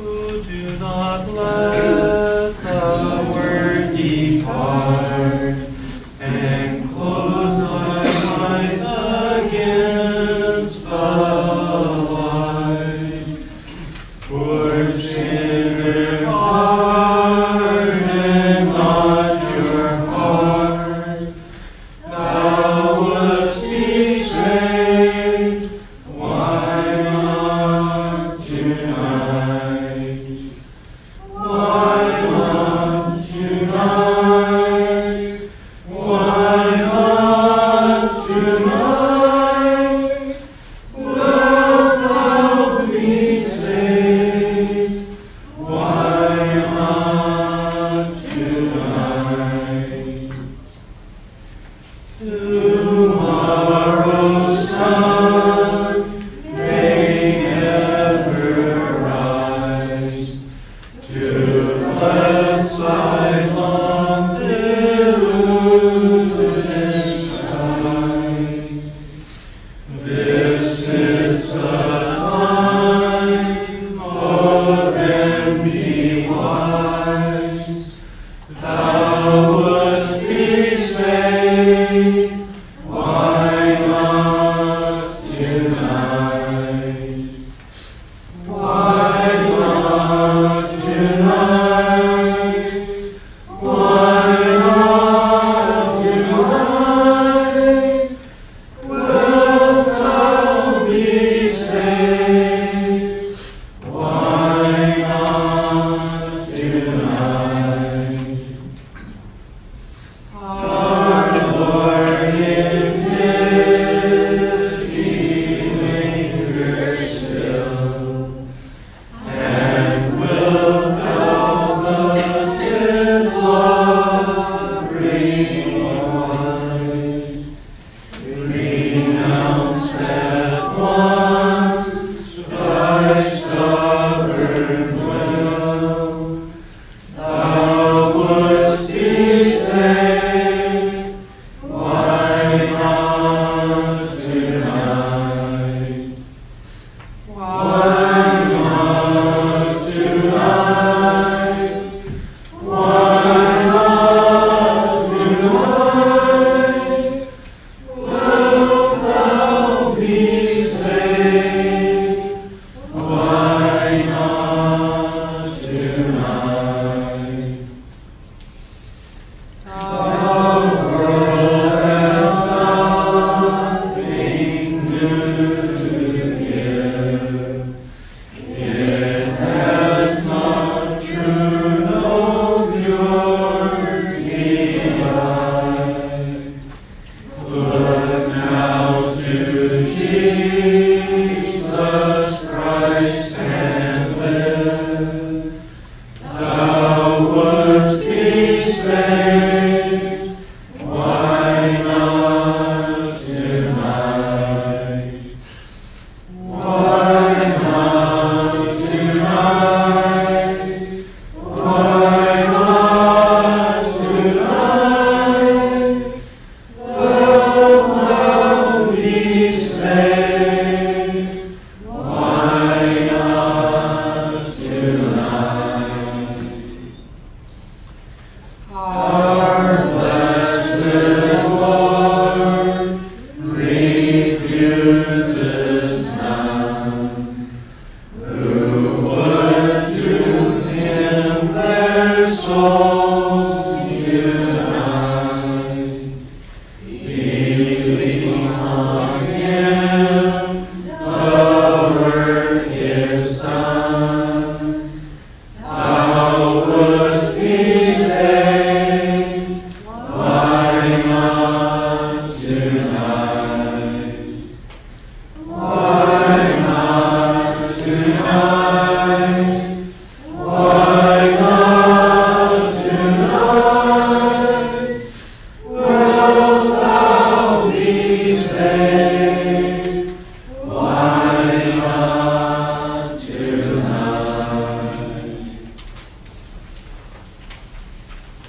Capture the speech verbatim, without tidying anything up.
who do not let the word depart, and close thine eyes against the light. For sinner harden not your heart, thou wouldst be saved. Why not tonight? Why not tonight? Why not tonight? Wilt thou be saved? Why not tonight? Tomorrow's sun may never rise to bless thy long deluded sight. This is the time, oh then be wise. Thou wouldst be saved. Why not tonight? Why not tonight? Why not tonight? Wilt thou be saved? Why not tonight? Our Lord in pity lingers still, and wilt thou bless his loving light? Renounce at once thy stubborn will. Thou wouldst be saved. Why not tonight? Why not tonight? Why not tonight? Wilt thou be saved? Why not tonight? The world has nothing new to give. It has not true, no pure delight. Look now to Jesus.